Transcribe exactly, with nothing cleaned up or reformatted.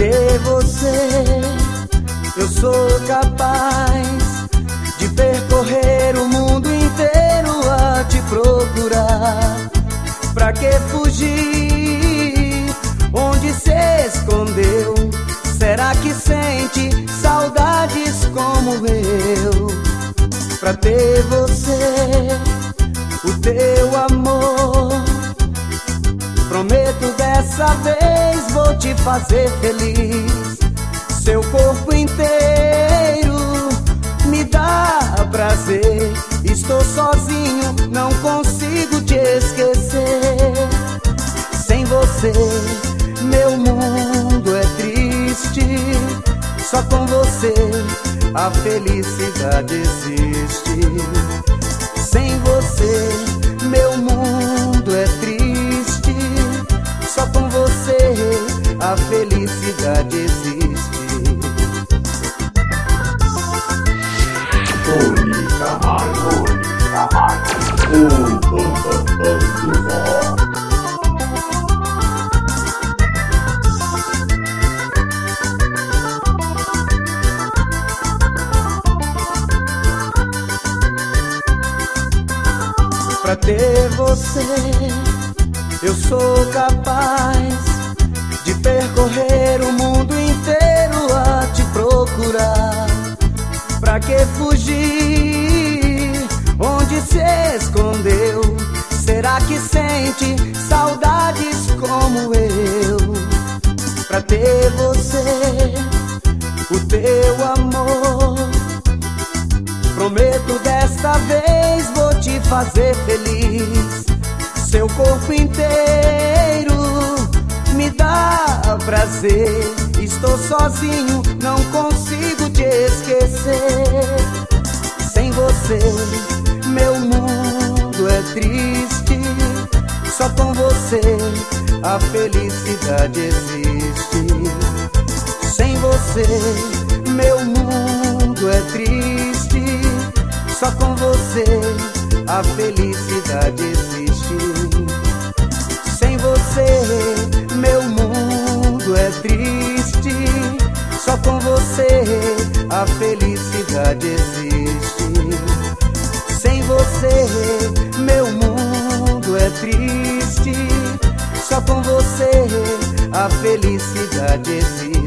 ter você, eu sou capaz de percorrer o mundo inteiro a te procurar. Pra que fugir? Onde se escondeu? Será que sente saudades como eu? Pra ter você, o teu amor, prometo dessa vez vou te fazer feliz. Seu corpo inteiro me dá prazer. Estou sozinho, não consigo te esquecer. Sem você, meu mundo é triste. Só com você a felicidade existe. Sem você, meu mundo é triste. Só com você a felicidade existe. Tony Camargo, o bambambam do rock. Pra ter você, eu sou capaz de percorrer o mundo inteiro a te procurar. Pra que fugir? Onde se escondeu? Será que sente saudades como eu? Pra ter você, o teu amor, prometo desta vez vou te fazer feliz. Seu corpo inteiro me dá prazer. Estou sozinho, não consigo te esquecer. Sem você, meu mundo é triste. Só com você a felicidade existe. Sem você, meu mundo é triste. Só com você a felicidade existe. Sem você, meu mundo é triste. Só com você a felicidade existe. Sem você, meu mundo é triste. Só com você a felicidade existe.